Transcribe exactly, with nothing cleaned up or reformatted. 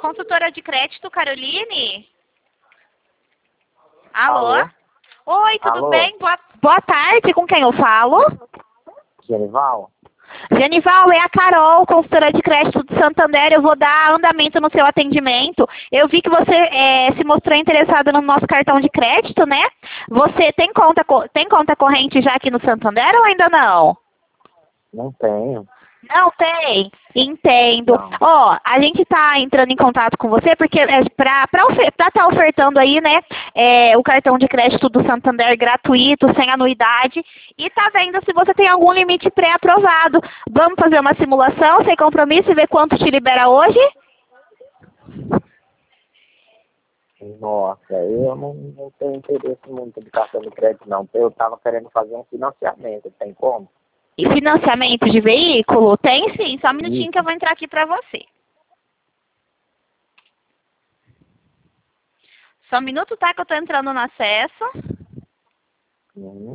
Consultora de crédito, Caroline? Alô? Alô? Oi, tudo Alô? bem? Boa, boa tarde, com quem eu falo? Genival? Genival, é a Carol, consultora de crédito do Santander. Eu vou dar andamento no seu atendimento. Eu vi que você é, se mostrou interessada no nosso cartão de crédito, né? Você tem conta, co- tem conta corrente já aqui no Santander ou ainda não? Não tenho. Não tem? Entendo. Não. Ó, a gente tá entrando em contato com você porque é pra estar tá ofertando aí, né, é, o cartão de crédito do Santander gratuito, sem anuidade, e tá vendo se você tem algum limite pré-aprovado. Vamos fazer uma simulação sem compromisso e ver quanto te libera hoje? Nossa, eu não, não tenho interesse muito de cartão de crédito, não. Eu tava querendo fazer um financiamento, tem como? E financiamento de veículo? Tem sim, só um minutinho que eu Isso. vou entrar aqui pra você. Só um minuto, tá, que eu tô entrando no acesso. Uhum.